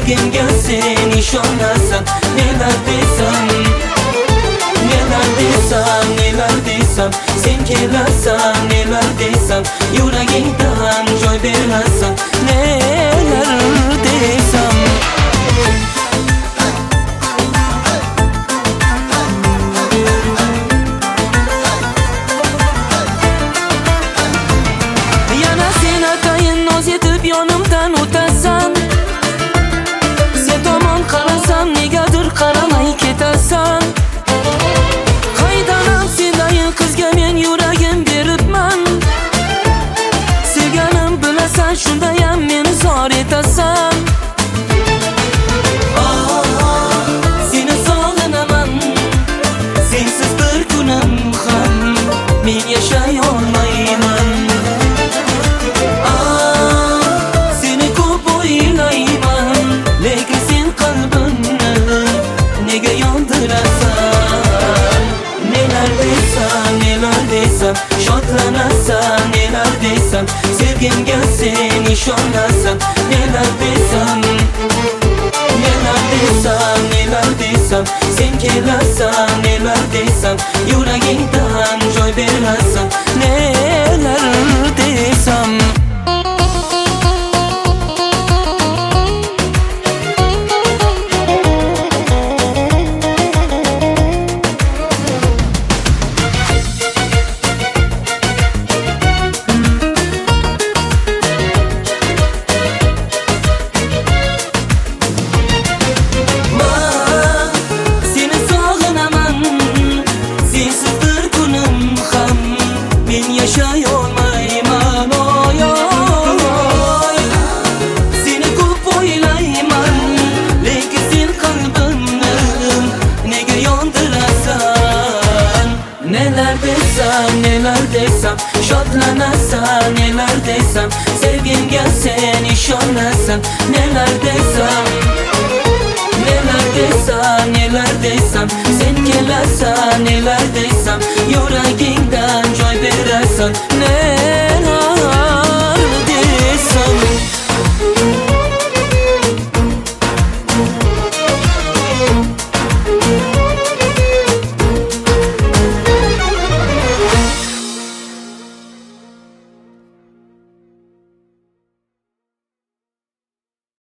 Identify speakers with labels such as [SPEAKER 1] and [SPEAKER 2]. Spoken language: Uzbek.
[SPEAKER 1] Sevgimga sen ishonarsan. Nelar desam, nelar desam, nelar desam, sen kelarsan. Nelar desam, yuragingdan joy berarsan. Nelar desam. Yana sen atayin noz etib yonimdan o'tasan. Sen tomon qarasam negadir qaramay ketasan. Qaydanam sendayin qizga men yuragim beribman. Sevganim bilasan, shundayam meni zor etasan. Seni sog'inaman, sensiz bir kunim ham men yashay olmayman. Seni ko'p o'ylayman, lekin sen qalbimni nega yondirasan? Nelar desam, nelar desam, shodlanasan. Nelar desam, sevgimga sen ishonarsan. Nelar desam, nelar desam, nelar desam, sen kelarsan. Nelar desam, yuragingdan joy berarsan. Nelar desam. Yashay olmayman, oy oy. Seni ko'p o'ylayman, lekin sen qalbimni nega yondirasan? Nelar desam, nelar desam, shodlanasan. Nelar desam, sevgimga sen ishonarsan. Nelar desam, nelar desam, nelar desam, sen kelarsan. Nelar desam,